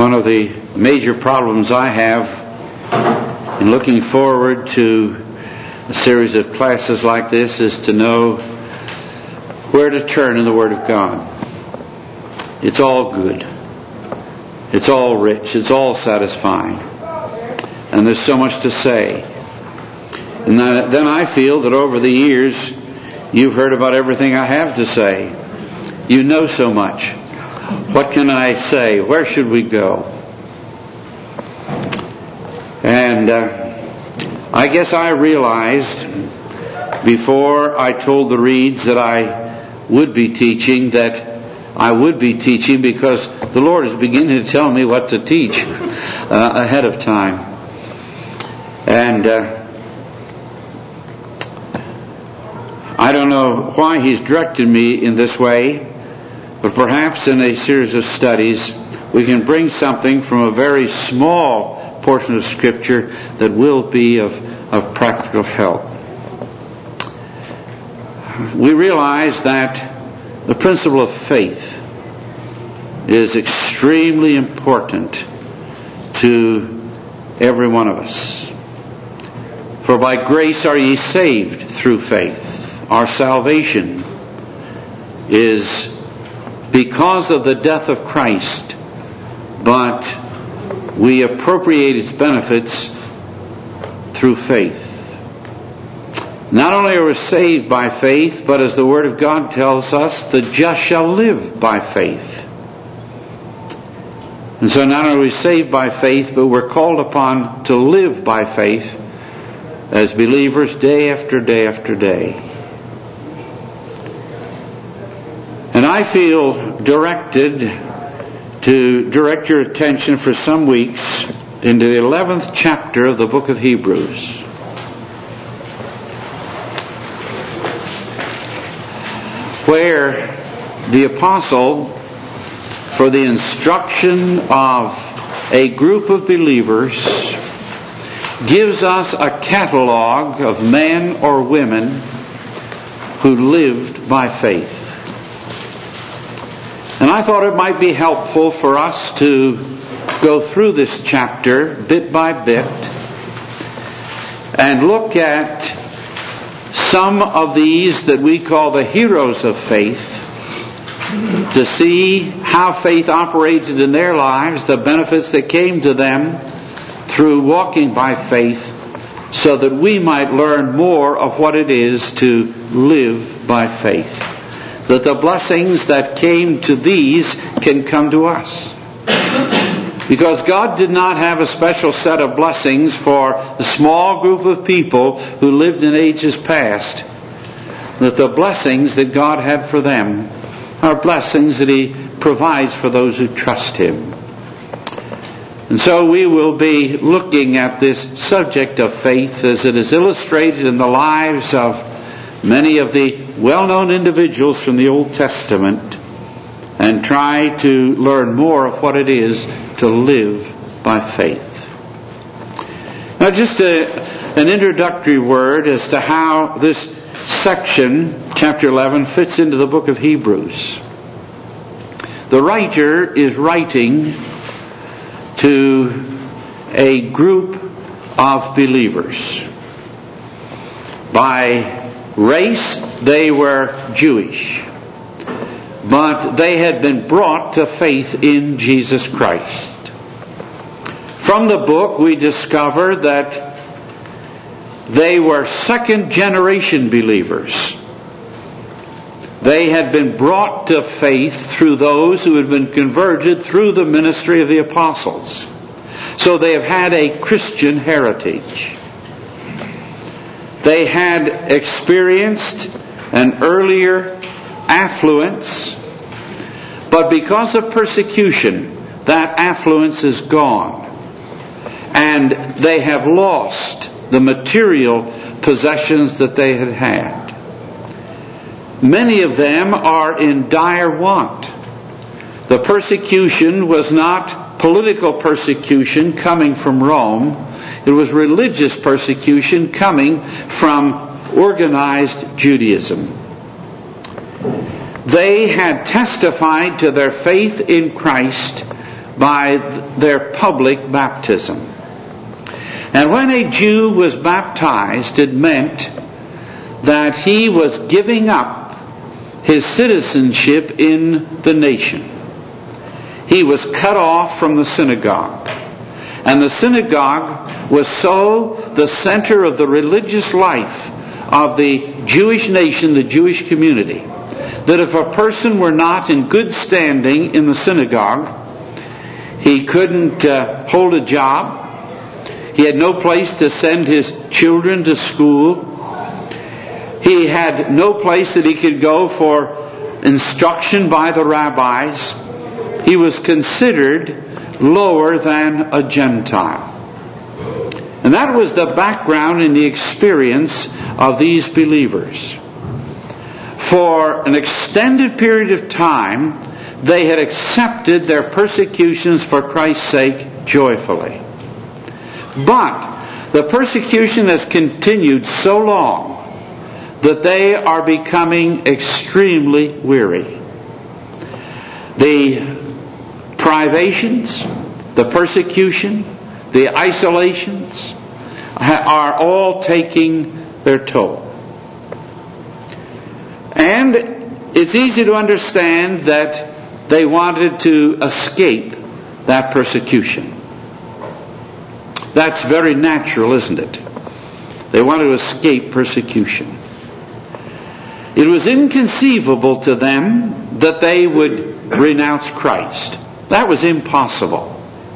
One of the major problems I have in looking forward to a series of classes like this is to know where to turn in the Word of God. It's all good. It's all rich. It's all satisfying. And there's so much to say. And then I feel that over the years, you've heard about everything I have to say. You know so much. What can I say? Where should we go? And I guess I realized before I told the Reeds that I would be teaching that I would be teaching because the Lord is beginning to tell me what to teach ahead of time. And I don't know why He's directed me in this way, but perhaps in a series of studies we can bring something from a very small portion of Scripture that will be of practical help. We realize that the principle of faith is extremely important to every one of us. For by grace are ye saved through faith. Our salvation is because of the death of Christ, but we appropriate its benefits through faith. Not only are we saved by faith, but as the Word of God tells us, the just shall live by faith. And so not only are we saved by faith, but we're called upon to live by faith as believers day after day after day. And I feel directed to direct your attention for some weeks into the 11th chapter of the book of Hebrews. Where the apostle, for the instruction of a group of believers, gives us a catalog of men or women who lived by faith. And I thought it might be helpful for us to go through this chapter bit by bit and look at some of these that we call the heroes of faith, to see how faith operated in their lives, the benefits that came to them through walking by faith, so that we might learn more of what it is to live by faith. That the blessings that came to these can come to us. Because God did not have a special set of blessings for a small group of people who lived in ages past. That the blessings that God had for them are blessings that He provides for those who trust Him. And so we will be looking at this subject of faith as it is illustrated in the lives of many of the well-known individuals from the Old Testament, and try to learn more of what it is to live by faith. Now, just an introductory word as to how this section, chapter 11, fits into the book of Hebrews. The writer is writing to a group of believers. By race, they were Jewish, but they had been brought to faith in Jesus Christ. From the book, we discover that they were second-generation believers. They had been brought to faith through those who had been converted through the ministry of the apostles. So they have had a Christian heritage. They had experienced an earlier affluence, but because of persecution, that affluence is gone. And they have lost the material possessions that they had had. Many of them are in dire want. The persecution was not political persecution coming from Rome. It was religious persecution coming from organized Judaism. They had testified to their faith in Christ by their public baptism. And when a Jew was baptized, it meant that he was giving up his citizenship in the nation. He was cut off from the synagogue. And the synagogue was so the center of the religious life of the Jewish nation, the Jewish community, that if a person were not in good standing in the synagogue, he couldn't hold a job. He had no place to send his children to school. He had no place that he could go for instruction by the rabbis. He was considered lower than a Gentile. And that was the background and the experience of these believers. For an extended period of time, they had accepted their persecutions for Christ's sake joyfully. But the persecution has continued so long that they are becoming extremely weary. The privations, the persecution, the isolations are all taking their toll. And it's easy to understand that they wanted to escape that persecution. That's very natural, isn't it? They wanted to escape persecution. It was inconceivable to them that they would renounce Christ. That was impossible.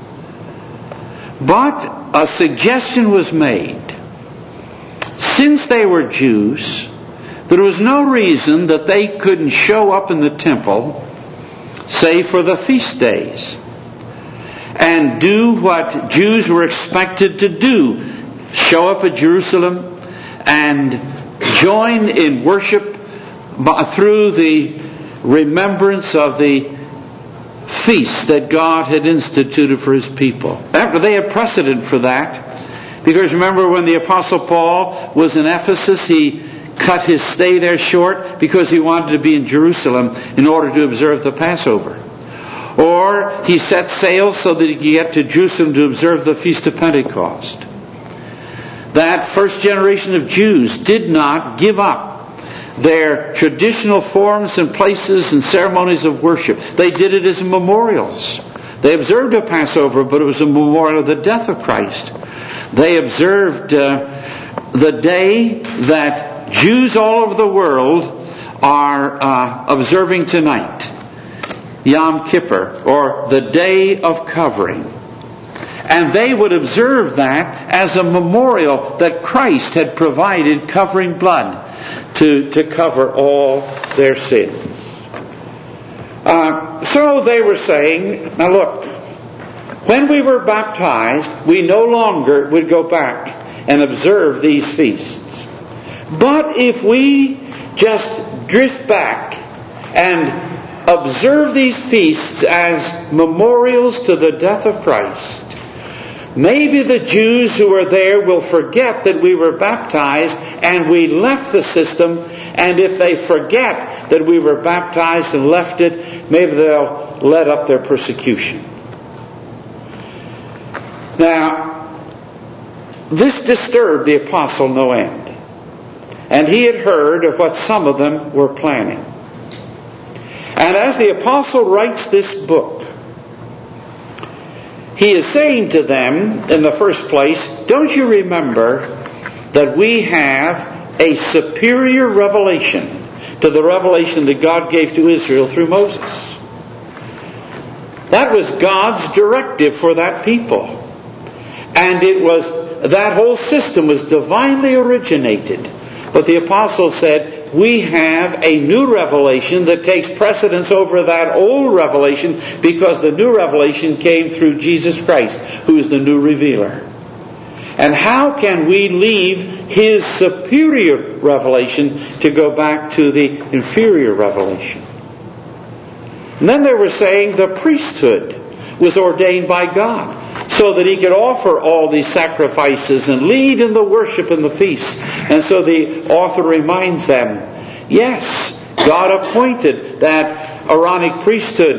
But a suggestion was made. Since they were Jews, there was no reason that they couldn't show up in the temple, say for the feast days, and do what Jews were expected to do. Show up at Jerusalem and join in worship through the remembrance of the feast that God had instituted for His people. They had precedent for that. Because remember when the Apostle Paul was in Ephesus, he cut his stay there short because he wanted to be in Jerusalem in order to observe the Passover. Or he set sail so that he could get to Jerusalem to observe the Feast of Pentecost. That first generation of Jews did not give up their traditional forms and places and ceremonies of worship. They did it as memorials. They observed a Passover, but it was a memorial of the death of Christ. They observed the day that Jews all over the world are observing tonight, Yom Kippur, or the Day of Covering. And they would observe that as a memorial that Christ had provided covering blood to cover all their sins. So they were saying, now look, when we were baptized, we no longer would go back and observe these feasts. But if we just drift back and observe these feasts as memorials to the death of Christ, maybe the Jews who are there will forget that we were baptized and we left the system, and if they forget that we were baptized and left it, maybe they'll let up their persecution. Now, this disturbed the apostle no end. And he had heard of what some of them were planning. And as the apostle writes this book, he is saying to them, in the first place, don't you remember that we have a superior revelation to the revelation that God gave to Israel through Moses? That was God's directive for that people. And that whole system was divinely originated. But the apostle said, we have a new revelation that takes precedence over that old revelation because the new revelation came through Jesus Christ, who is the new revealer. And how can we leave His superior revelation to go back to the inferior revelation? And then they were saying the priesthood was ordained by God so that He could offer all these sacrifices and lead in the worship and the feasts. And so the author reminds them, yes, God appointed that Aaronic priesthood,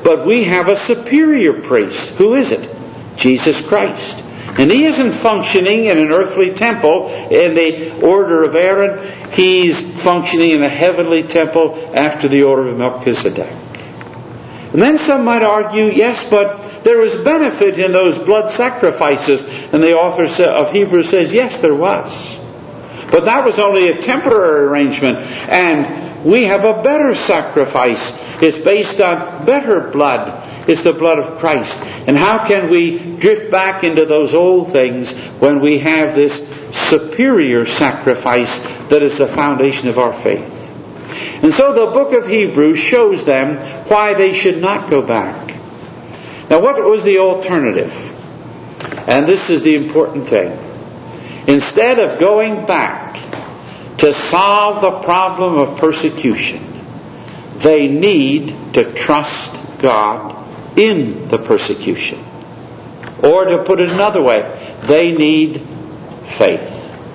But we have a superior priest. Who is it? Jesus Christ. And he isn't functioning in an earthly temple in the order of Aaron. He's functioning in a heavenly temple after the order of Melchizedek. And then some might argue, yes, but there was benefit in those blood sacrifices. And the author of Hebrews says, yes, there was. But that was only a temporary arrangement. And we have a better sacrifice. It's based on better blood. It's the blood of Christ. And how can we drift back into those old things when we have this superior sacrifice that is the foundation of our faith? And so the book of Hebrews shows them why they should not go back. Now, what was the alternative? And this is the important thing. Instead of going back to solve the problem of persecution, they need to trust God in the persecution. Or to put it another way, they need faith.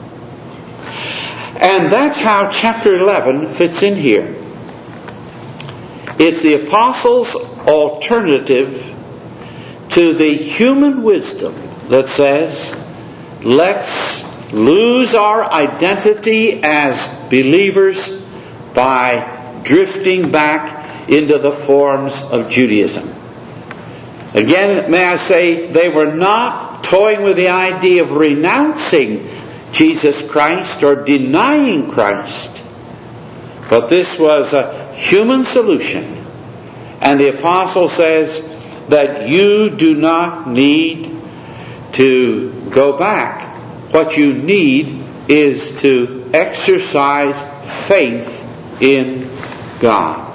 And that's how chapter 11 fits in here. It's the apostles' alternative to the human wisdom that says, let's lose our identity as believers by drifting back into the forms of Judaism. Again, may I say, they were not toying with the idea of renouncing Jesus Christ or denying Christ. But this was a human solution. And the apostle says that you do not need to go back. What you need is to exercise faith in God.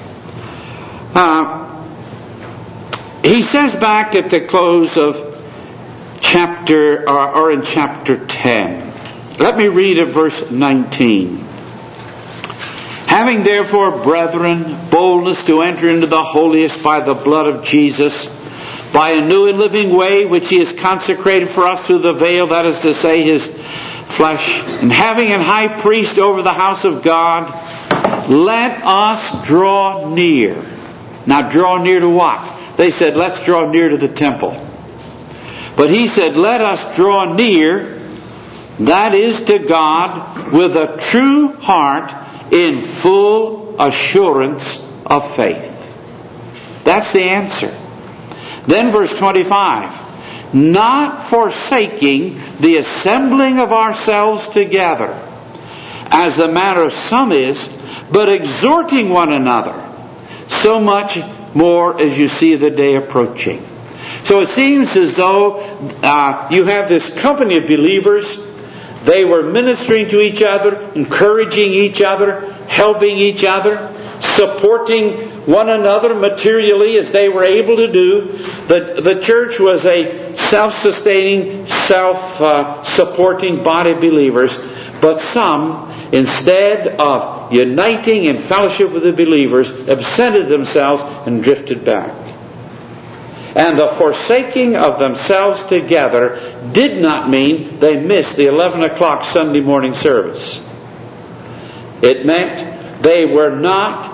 He says back at the close of chapter 10. Let me read at verse 19. Having therefore, brethren, boldness to enter into the holiest by the blood of Jesus, by a new and living way which he has consecrated for us through the veil, that is to say, his flesh, and having an high priest over the house of God, let us draw near. Now, draw near to what? They said, let's draw near to the temple. But he said, let us draw near, that is to God, with a true heart in full assurance of faith. That's the answer. Then verse 25. Not forsaking the assembling of ourselves together, as the manner of some is, but exhorting one another, so much more as you see the day approaching. So it seems as though you have this company of believers. They were ministering to each other, encouraging each other, helping each other, supporting one another materially as they were able to do. The church was a self-sustaining, self-supporting body of believers. But some, instead of uniting in fellowship with the believers, absented themselves and drifted back. And the forsaking of themselves together did not mean they missed the 11 o'clock Sunday morning service. It meant they were not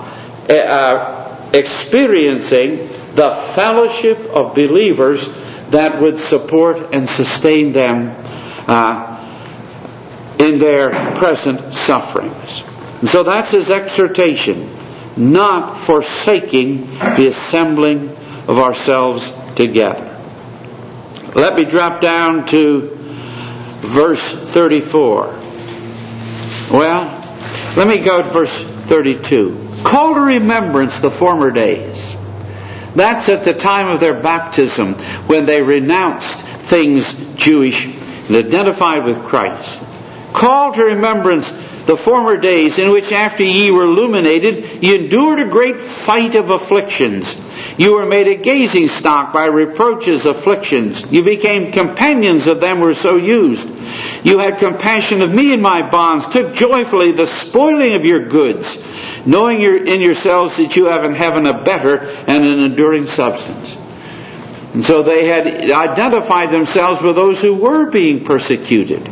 experiencing the fellowship of believers that would support and sustain them in their present sufferings. And so that's his exhortation. Not forsaking the assembling of ourselves together. Let me drop down to verse 34. Well, let me go to verse 32. Call to remembrance the former days. That's at the time of their baptism, when they renounced things Jewish and identified with Christ. Call to remembrance the former days in which after ye were illuminated, ye endured a great fight of afflictions. You were made a gazing stock by reproaches, afflictions. You became companions of them who were so used. You had compassion of me in my bonds, took joyfully the spoiling of your goods, knowing in yourselves that you have in heaven a better and an enduring substance. And so they had identified themselves with those who were being persecuted.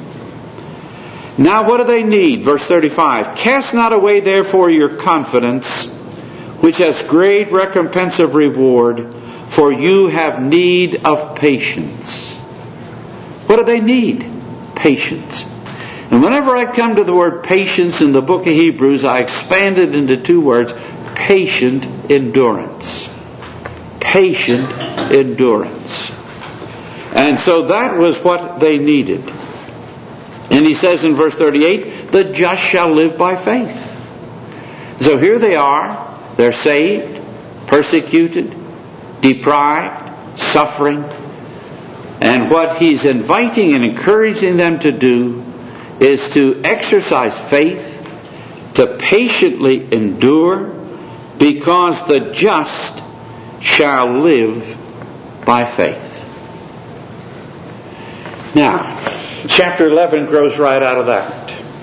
Now what do they need? Verse 35. Cast not away therefore your confidence, which has great recompense of reward, for you have need of patience. What do they need? Patience. And whenever I come to the word patience in the book of Hebrews, I expand it into two words: patient endurance. Patient endurance. And so that was what they needed. And he says in verse 38, the just shall live by faith. So here they are. They're saved, persecuted, deprived, suffering. And what he's inviting and encouraging them to do is to exercise faith, to patiently endure, because the just shall live by faith. Now, chapter 11 grows right out of that.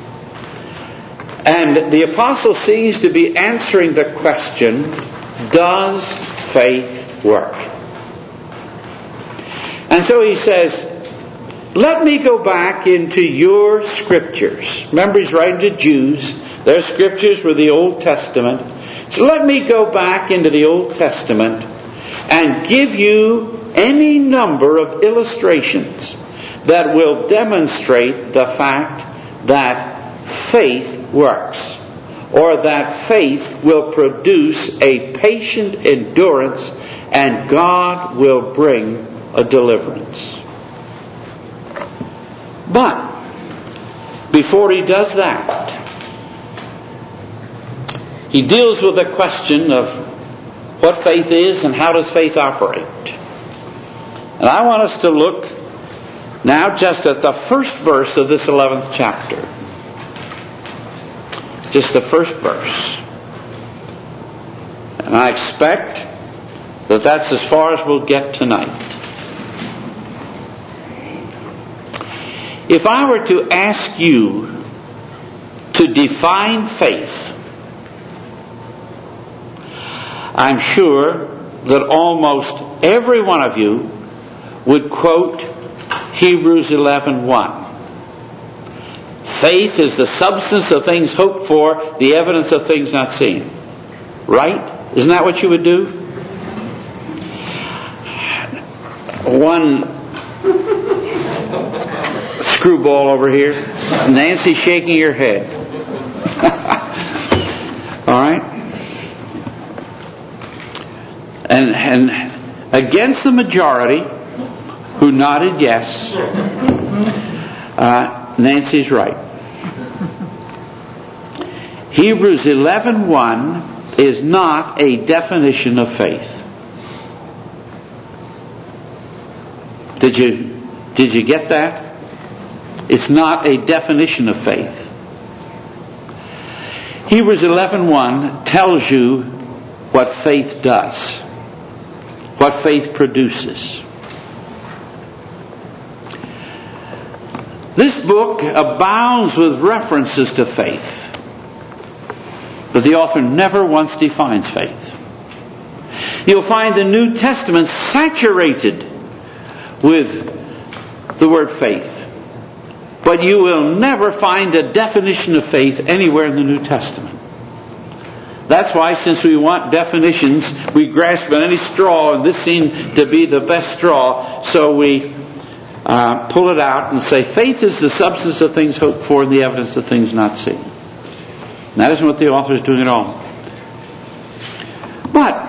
And the apostle seems to be answering the question, does faith work? And so he says, let me go back into your scriptures. Remember, he's writing to Jews. Their scriptures were the Old Testament. So let me go back into the Old Testament and give you any number of illustrations that will demonstrate the fact that faith works, or that faith will produce a patient endurance and God will bring a deliverance. But before he does that, he deals with the question of what faith is and how does faith operate. And I want us to look now just at the first verse of this 11th chapter. Just the first verse. And I expect that that's as far as we'll get tonight. If I were to ask you to define faith, I'm sure that almost every one of you would quote Hebrews 11:1. Faith is the substance of things hoped for, the evidence of things not seen. Right? Isn't that what you would do? One screwball over here. Nancy shaking her head. All right? And against the majority who nodded yes, Nancy's right. Hebrews 11:1 is not a definition of faith. Did you get that? It's not a definition of faith. Hebrews 11:1 tells you what faith does, what faith produces. This book abounds with references to faith, but the author never once defines faith. You'll find the New Testament saturated with the word faith, but you will never find a definition of faith anywhere in the New Testament. That's why, since we want definitions, we grasp at any straw, and this seemed to be the best straw, so we pull it out and say, faith is the substance of things hoped for and the evidence of things not seen. And that isn't what the author is doing at all. But,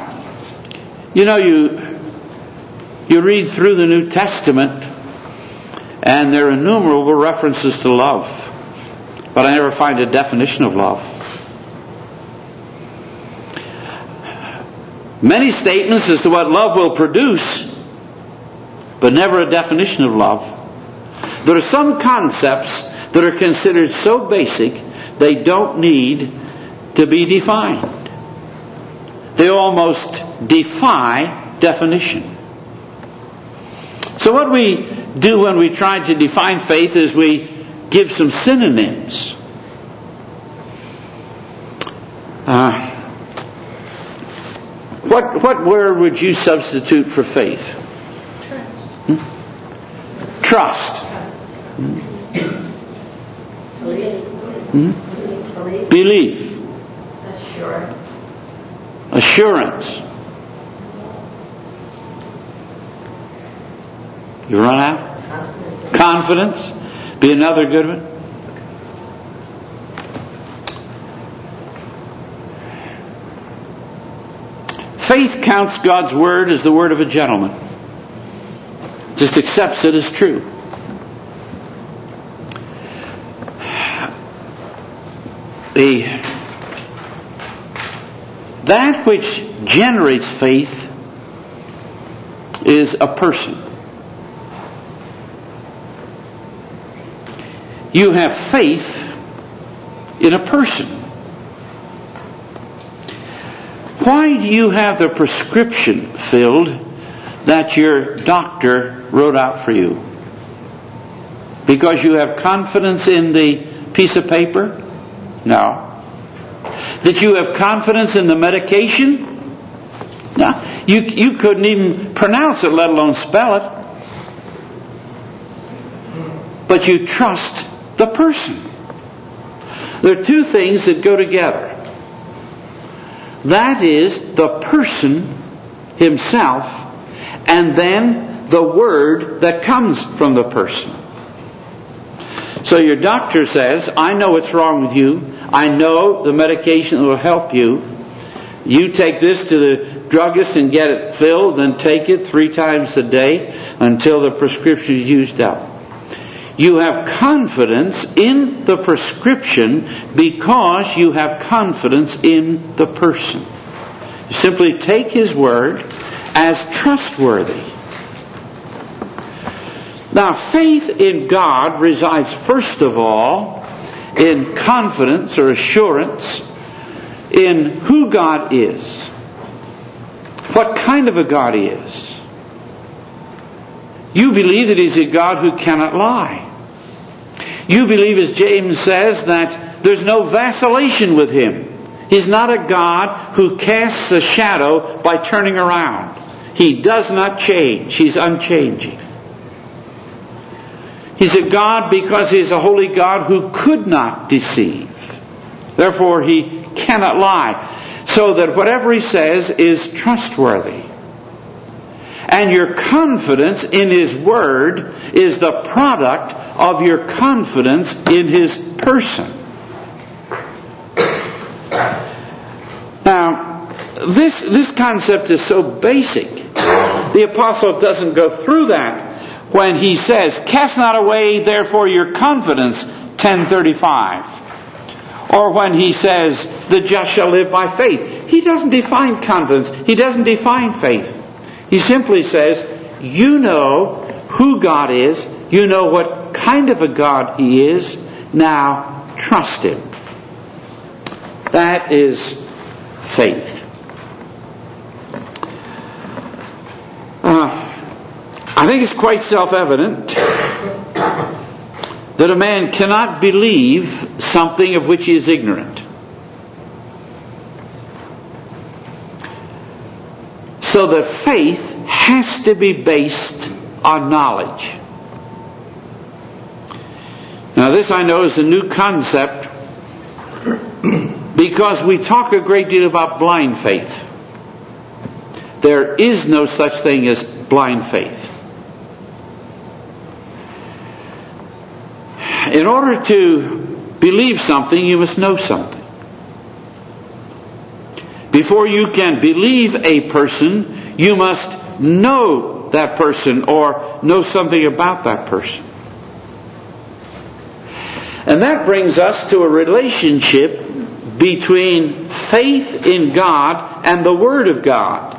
you read through the New Testament and there are innumerable references to love, but I never find a definition of love. Many statements as to what love will produce, but never a definition of love. There are some concepts that are considered so basic they don't need to be defined. They almost defy definition. So what we do when we try to define faith is we give some synonyms. What word would you substitute for faith? Trust. Belief. Assurance. Assurance. You run out? Confidence. Be another good one. Faith counts God's word as the word of a gentleman. Just accepts it as true. That which generates faith is a person. You have faith in a person. Why do you have the prescription filled that your doctor wrote out for you? Because you have confidence in the piece of paper? No. That you have confidence in the medication? No. You couldn't even pronounce it, let alone spell it. But you trust the person. There are two things that go together. That is the person himself, and then the word that comes from the person. So your doctor says, I know what's wrong with you. I know the medication will help you. You take this to the druggist and get it filled, then take it 3 times a day until the prescription is used up. You have confidence in the prescription because you have confidence in the person. You simply take his word as trustworthy. Now, faith in God resides first of all in confidence or assurance in who God is. What kind of a God He is. You believe that He's a God who cannot lie. You believe, as James says, that there's no vacillation with Him. He's not a God who casts a shadow by turning around. He does not change. He's unchanging. He's a God because He's a holy God who could not deceive. Therefore, He cannot lie. So that whatever He says is trustworthy. And your confidence in His Word is the product of your confidence in His person. Now, this concept is so basic. The apostle doesn't go through that when he says, cast not away therefore your confidence, 10:35. Or when he says, the just shall live by faith. He doesn't define confidence. He doesn't define faith. He simply says, you know who God is. You know what kind of a God He is. Now, trust Him. That is faith. I think it's quite self-evident that a man cannot believe something of which he is ignorant. So that faith has to be based on knowledge. Now this I know is a new concept because we talk a great deal about blind faith. There is no such thing as blind faith. In order to believe something, you must know something. Before you can believe a person, you must know that person or know something about that person. And that brings us to a relationship between faith in God and the Word of God.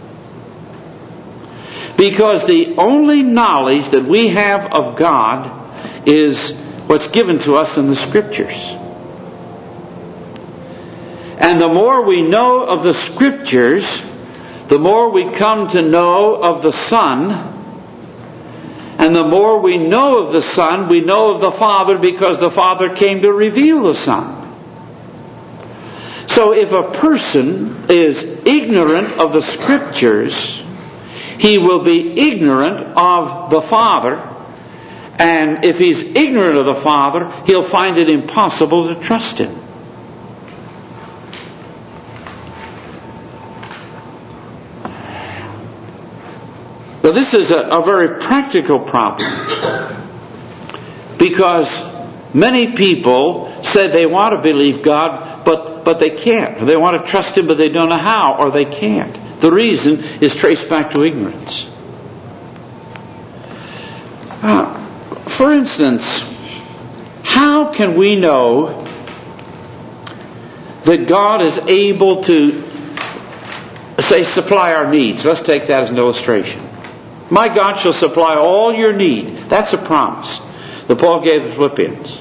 Because the only knowledge that we have of God is what's given to us in the Scriptures. And the more we know of the Scriptures, the more we come to know of the Son. And the more we know of the Son, we know of the Father because the Father came to reveal the Son. So if a person is ignorant of the Scriptures, he will be ignorant of the Father. And if he's ignorant of the Father, he'll find it impossible to trust Him. But this is a very practical problem, because many people say they want to believe God, but they can't. They want to trust Him, but they don't know how, or they can't. The reason is traced back to ignorance. For instance, how can we know that God is able to, say, supply our needs? Let's take that as an illustration. My God shall supply all your need. That's a promise that Paul gave the Philippians.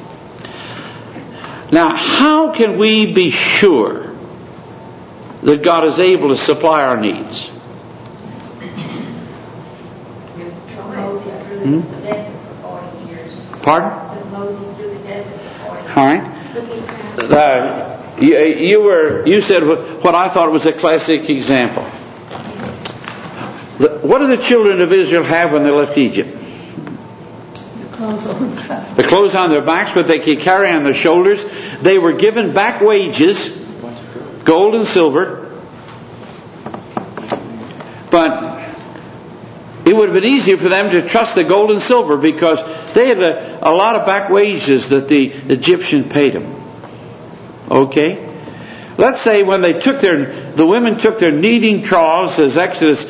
Now, how can we be sure that God is able to supply our needs? Pardon? All right. You said what I thought was a classic example. What did the children of Israel have when they left Egypt? The clothes on their backs, but they could carry on their shoulders. They were given back wages, gold and silver. But it would have been easier for them to trust the gold and silver, because they had a lot of back wages that the Egyptian paid them. Okay? Let's say when they the women took their kneading troughs, as Exodus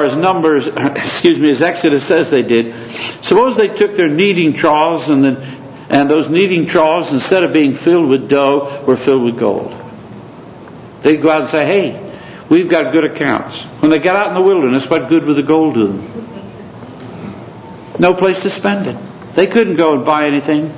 says they did. Suppose they took their kneading troughs, and those kneading troughs, instead of being filled with dough, were filled with gold. They'd go out and say, "Hey, we've got good accounts." When they got out in the wilderness, what good would the gold do them? No place to spend it. They couldn't go and buy anything.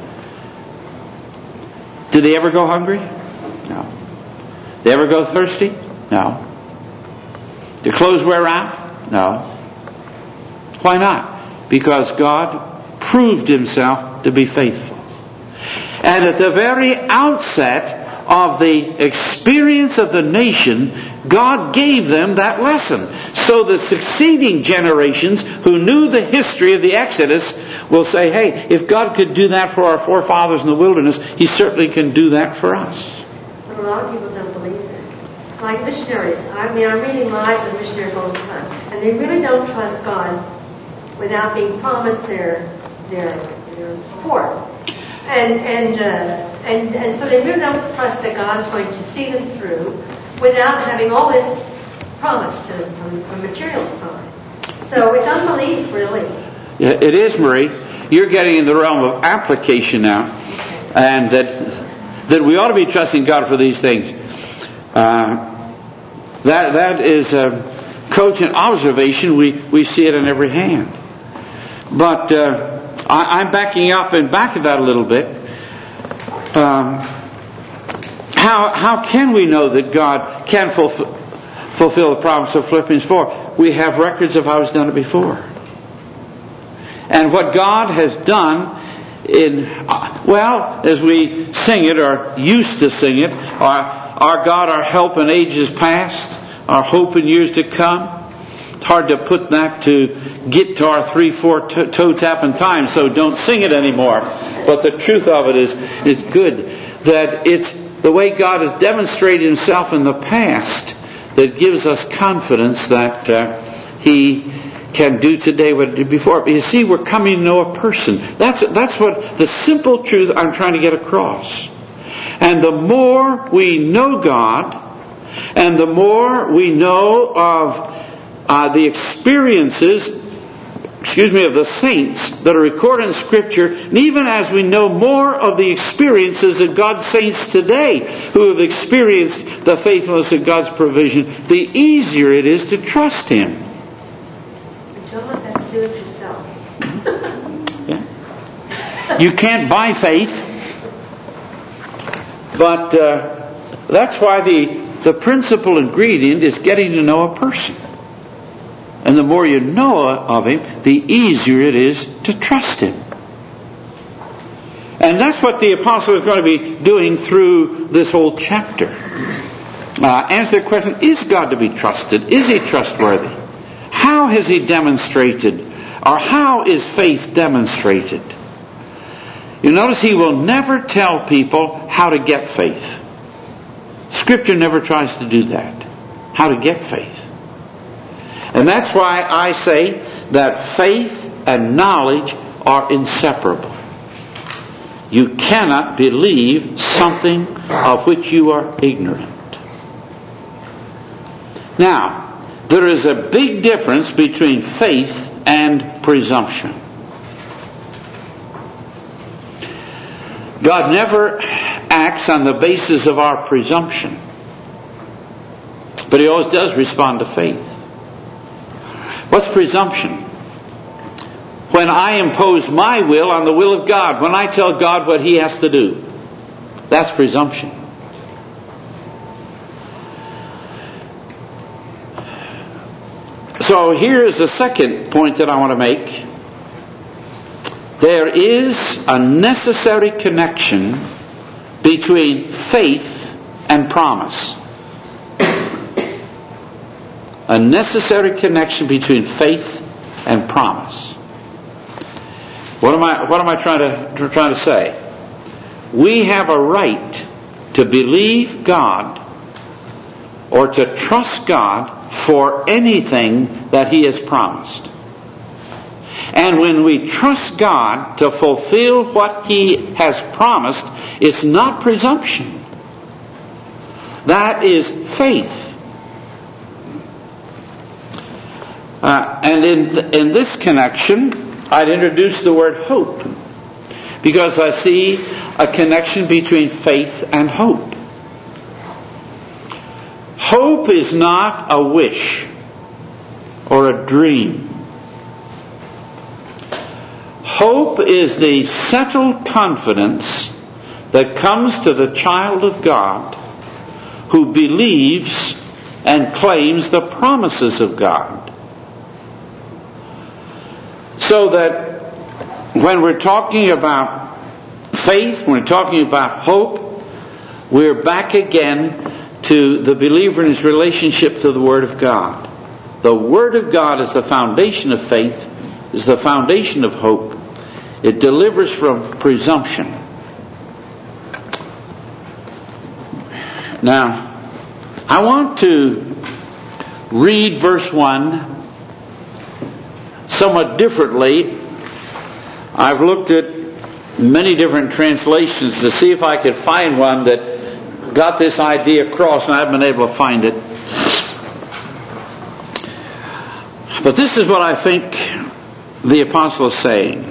Did they ever go hungry? No. Did they ever go thirsty? No. Did clothes wear out? No. Why not? Because God proved Himself to be faithful. And at the very outset of the experience of the nation, God gave them that lesson. So the succeeding generations who knew the history of the Exodus will say, "Hey, if God could do that for our forefathers in the wilderness, He certainly can do that for us." But a lot of people don't believe that. Like missionaries. I'm reading lives of missionaries all the time. And they really don't trust God without being promised their support. And so they really don't trust that God's going to see them through without having all this promise to them from a material side. So it's unbelief, really. Yeah, it is, Marie. You're getting in the realm of application now, and that we ought to be trusting God for these things. That is a cogent observation. We see it in every hand. But I'm backing up and back to that a little bit. How can we know that God can fulfill the promise of Philippians 4? We have records of how He's done it before. And what God has done as we sing it, or used to sing it, our God, our help in ages past, our hope in years to come. It's hard to put that to guitar 3/4 toe tapping time, so don't sing it anymore. But the truth of it is, it's good that it's the way God has demonstrated Himself in the past that gives us confidence that He can do today what He did before. But you see, we're coming to know a person. That's what the simple truth I'm trying to get across. And the more we know God, and the more we know of the experiences, of the saints that are recorded in Scripture, and even as we know more of the experiences of God's saints today who have experienced the faithfulness of God's provision, the easier it is to trust Him. But you almost have to do it yourself. Yeah. You can't buy faith, but that's why the principal ingredient is getting to know a person. And the more you know of Him, the easier it is to trust Him. And that's what the apostle is going to be doing through this whole chapter. Answer the question, is God to be trusted? Is He trustworthy? How has He demonstrated, or how is faith demonstrated? You notice He will never tell people how to get faith. Scripture never tries to do that. How to get faith. And that's why I say that faith and knowledge are inseparable. You cannot believe something of which you are ignorant. Now, there is a big difference between faith and presumption. God never acts on the basis of our presumption, but He always does respond to faith. What's presumption? When I impose my will on the will of God, when I tell God what He has to do, that's presumption. So here's the second point that I want to make. There is a necessary connection between faith and promise. A necessary connection between faith and promise. What am I trying to say? We have a right to believe God or to trust God for anything that He has promised. And when we trust God to fulfill what He has promised, it's not presumption. That is faith. And in this connection, I'd introduce the word hope, because I see a connection between faith and hope. Hope is not a wish or a dream. Hope is the settled confidence that comes to the child of God who believes and claims the promises of God. So that when we're talking about faith, when we're talking about hope, we're back again to the believer in his relationship to the Word of God. The Word of God is the foundation of faith, is the foundation of hope. It delivers from presumption. Now, I want to read verse 1 somewhat differently. I've looked at many different translations to see if I could find one that got this idea across, and I haven't been able to find it. But this is what I think the apostle is saying.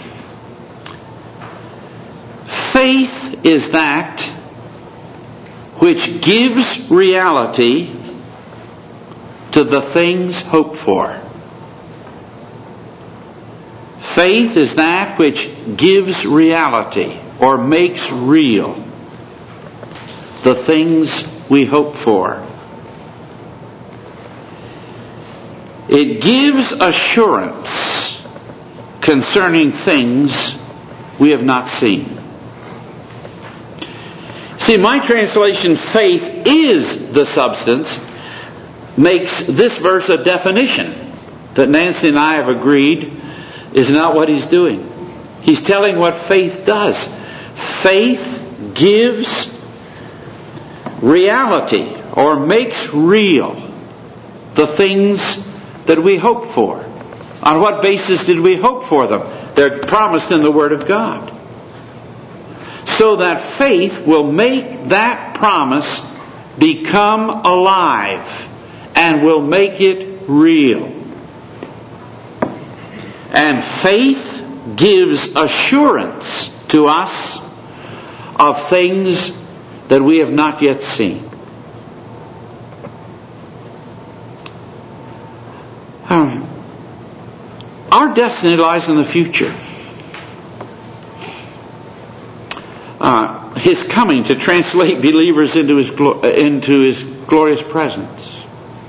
Faith is that which gives reality to the things hoped for. Faith is that which gives reality or makes real the things we hope for. It gives assurance concerning things we have not seen. See, my translation, faith is the substance, makes this verse a definition that Nancy and I have agreed is not what he's doing. He's telling what faith does. Faith gives reality or makes real the things that we hope for. On what basis did we hope for them? They're promised in the Word of God. So that faith will make that promise become alive and will make it real. And faith gives assurance to us of things that we have not yet seen. Our destiny lies in the future. His coming to translate believers into His glorious presence.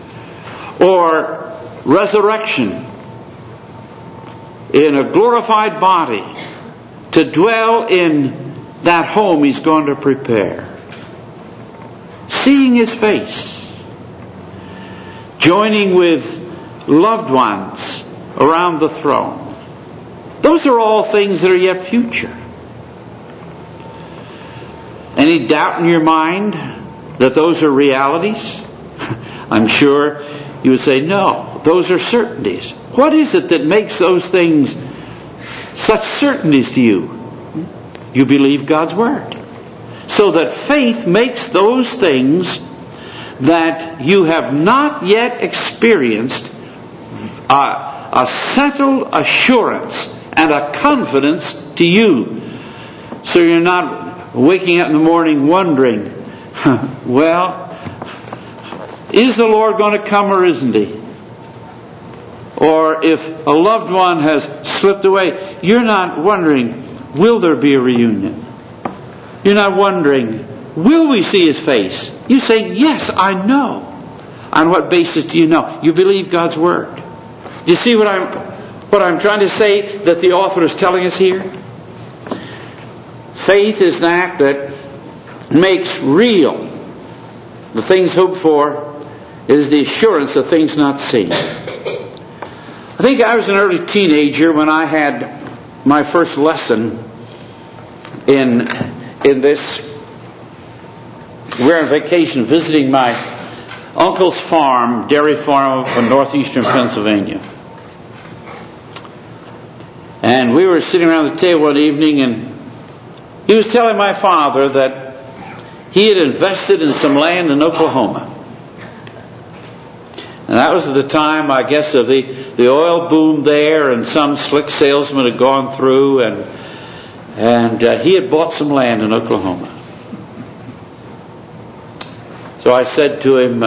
Or resurrection in a glorified body to dwell in that home He's going to prepare. Seeing His face. Joining with loved ones around the throne. Those are all things that are yet future. Any doubt in your mind that those are realities? I'm sure You would say, no, those are certainties. What is it that makes those things such certainties to you? You believe God's Word. So that faith makes those things that you have not yet experienced a settled assurance and a confidence to you. So you're not waking up in the morning wondering, well, is the Lord going to come or isn't He? Or if a loved one has slipped away, you're not wondering, will there be a reunion? You're not wondering, will we see His face? You say, yes, I know. On what basis do you know? You believe God's Word. You see what I'm trying to say that the author is telling us here? Faith is that makes real the things hoped for. It is the assurance of things not seen. I think I was an early teenager when I had my first lesson in this. We're on vacation visiting my uncle's farm, dairy farm in northeastern Pennsylvania. And we were sitting around the table one evening, and he was telling my father that he had invested in some land in Oklahoma. And that was at the time, I guess, of the oil boom there, and some slick salesman had gone through, and he had bought some land in Oklahoma. So I said to him,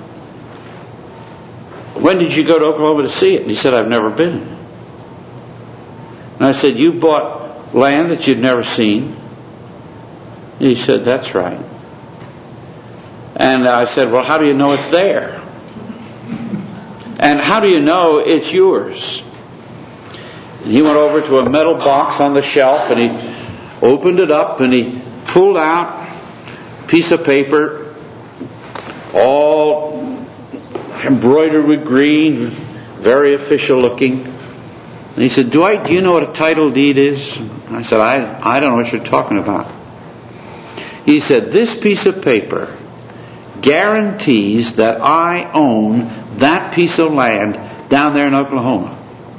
when did you go to Oklahoma to see it? And he said, I've never been. And I said, you bought land that you'd never seen? And he said, that's right. And I said, well, how do you know it's there? And how do you know it's yours? And he went over to a metal box on the shelf, and he opened it up, and he pulled out a piece of paper, all embroidered with green, very official looking. And he said, do you know what a title deed is? And I said, I don't know what you're talking about. He said, this piece of paper guarantees that I own that piece of land down there in Oklahoma.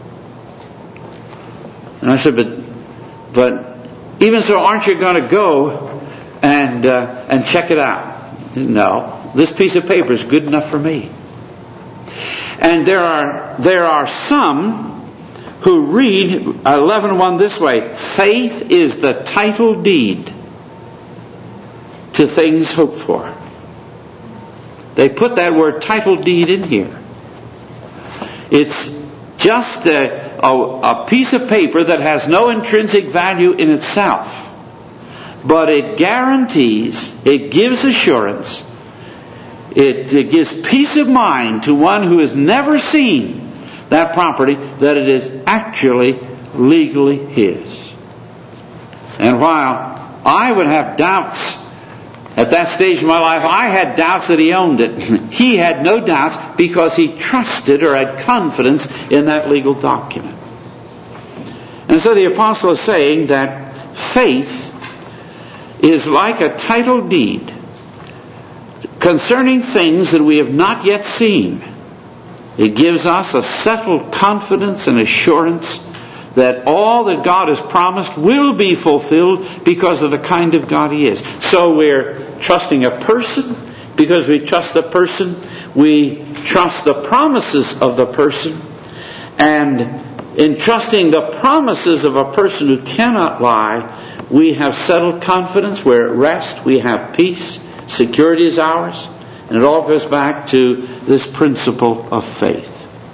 And I said, but even so, aren't you going to go and check it out? No, this piece of paper is good enough for me. And there are some who read 11:1 this way: faith is the title deed to things hoped for. They put that word title deed in here. It's just a piece of paper that has no intrinsic value in itself. But it guarantees, it gives assurance, it gives peace of mind to one who has never seen that property that it is actually legally his. And while I would have doubts at that stage of my life, I had doubts that he owned it. He had no doubts because he trusted or had confidence in that legal document. And so the apostle is saying that faith is like a title deed concerning things that we have not yet seen. It gives us a settled confidence and assurance that all that God has promised will be fulfilled because of the kind of God He is. So we're trusting a person. Because we trust the person, we trust the promises of the person. And in trusting the promises of a person who cannot lie, we have settled confidence. We're at rest. We have peace. Security is ours. And it all goes back to this principle of faith.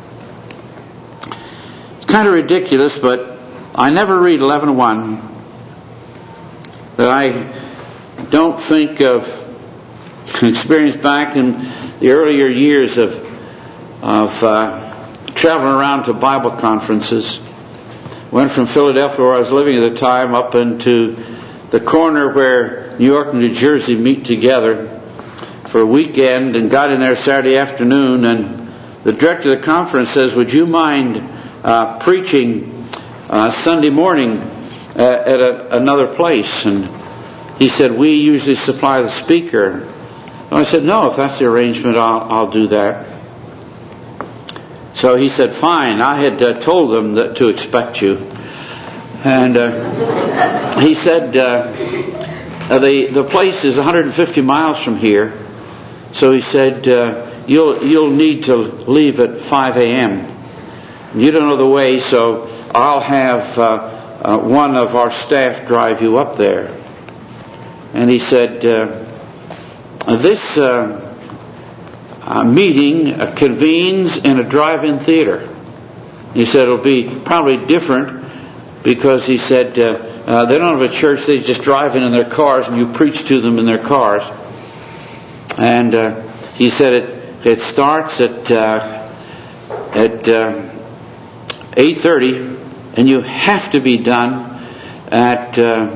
It's kind of ridiculous, but I never read 11:1 that I don't think of an experience back in the earlier years of traveling around to Bible conferences. Went from Philadelphia, where I was living at the time, up into the corner where New York and New Jersey meet together for a weekend, and got in there Saturday afternoon, and the director of the conference says, would you mind preaching Sunday morning at another place? And he said, we usually supply the speaker. And I said, no, if that's the arrangement, I'll do that. So he said, fine. I had told them to expect you. And he said, the place is 150 miles from here. So he said, you'll need to leave at 5 a.m. You don't know the way, so I'll have one of our staff drive you up there. And he said, this meeting convenes in a drive-in theater. He said it'll be probably different because he said they don't have a church, they just drive in their cars and you preach to them in their cars. And he said it starts at 8:30 and you have to be done at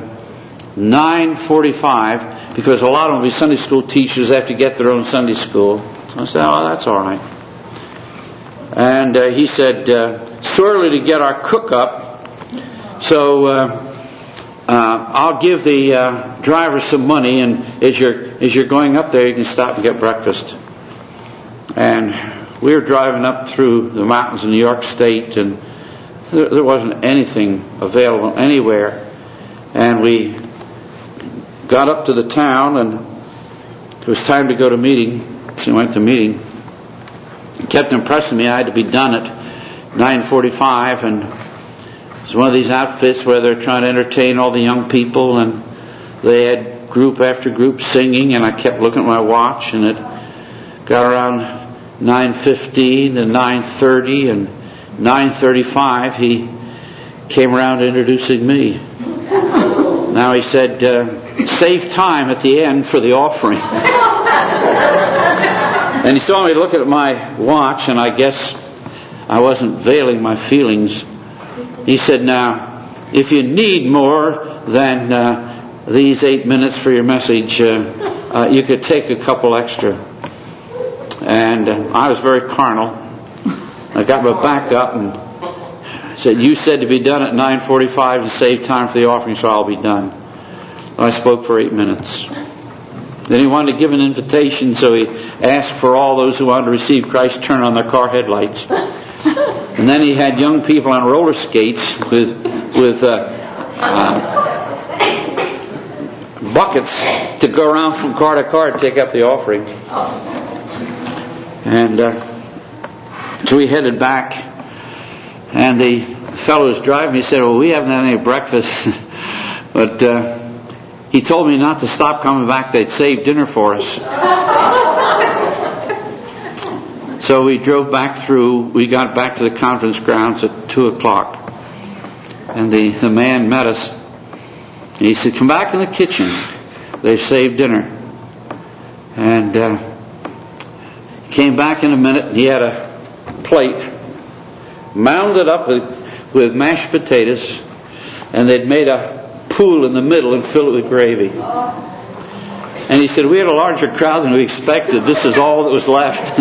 9:45 because a lot of them will be Sunday school teachers, they have to get their own Sunday school. So I said, oh, that's all right. And he said, it's too early to get our cook up, so I'll give the driver some money, and as you're going up there, you can stop and get breakfast. And we were driving up through the mountains of New York State, and there wasn't anything available anywhere. And we got up to the town, and it was time to go to meeting. So we went to meeting. It kept impressing me I had to be done at 9:45, and it's one of these outfits where they're trying to entertain all the young people, and they had group after group singing, and I kept looking at my watch, and it got around 9:15 and 9:30 and 9:35. He came around introducing me. Now he said, save time at the end for the offering. And he saw me looking at my watch, and I guess I wasn't veiling my feelings. He said, now, if you need more than these 8 minutes for your message, you could take a couple extra. And I was very carnal. I got my back up and said, you said to be done at 9:45 to save time for the offering, so I'll be done. I spoke for 8 minutes. Then he wanted to give an invitation, so he asked for all those who wanted to receive Christ to turn on their car headlights. And then he had young people on roller skates with buckets to go around from car to car to take up the offering. And so we headed back, and the fellow who was driving me said, well, we haven't had any breakfast, but he told me not to stop coming back. They'd save dinner for us. So we drove back through. We got back to the conference grounds at 2 o'clock. And the man met us. And he said, come back in the kitchen. They've saved dinner. And he came back in a minute, and he had a plate mounded up with mashed potatoes. And they'd made a pool in the middle and filled it with gravy. And he said, we had a larger crowd than we expected. This is all that was left.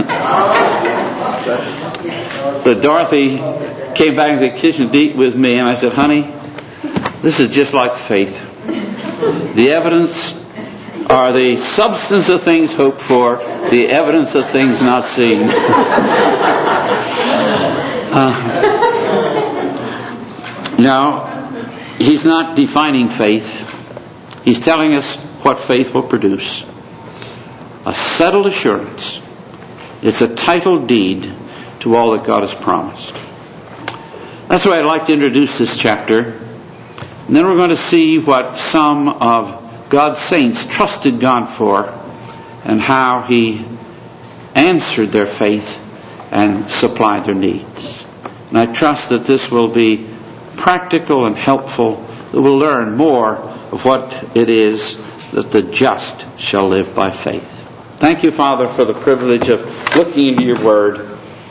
So Dorothy came back to the kitchen to eat with me, and I said, honey, this is just like faith. The evidence are the substance of things hoped for, the evidence of things not seen. Now, he's not defining faith. He's telling us what faith will produce. A settled assurance. It's a title deed to all that God has promised. That's why I'd like to introduce this chapter. And then we're going to see what some of God's saints trusted God for and how He answered their faith and supplied their needs. And I trust that this will be practical and helpful, that we'll learn more of what it is that the just shall live by faith. Thank you, Father, for the privilege of looking into your word.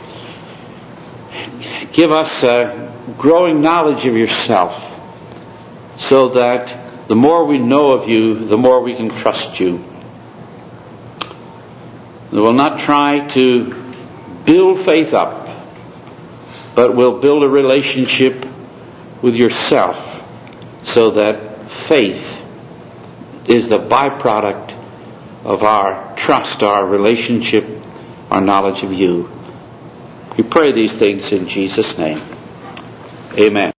Give us a growing knowledge of yourself, so that the more we know of you, the more we can trust you. We will not try to build faith up, but we'll build a relationship with yourself, so that faith is the byproduct of our trust, our relationship, our knowledge of you. We pray these things in Jesus' name. Amen.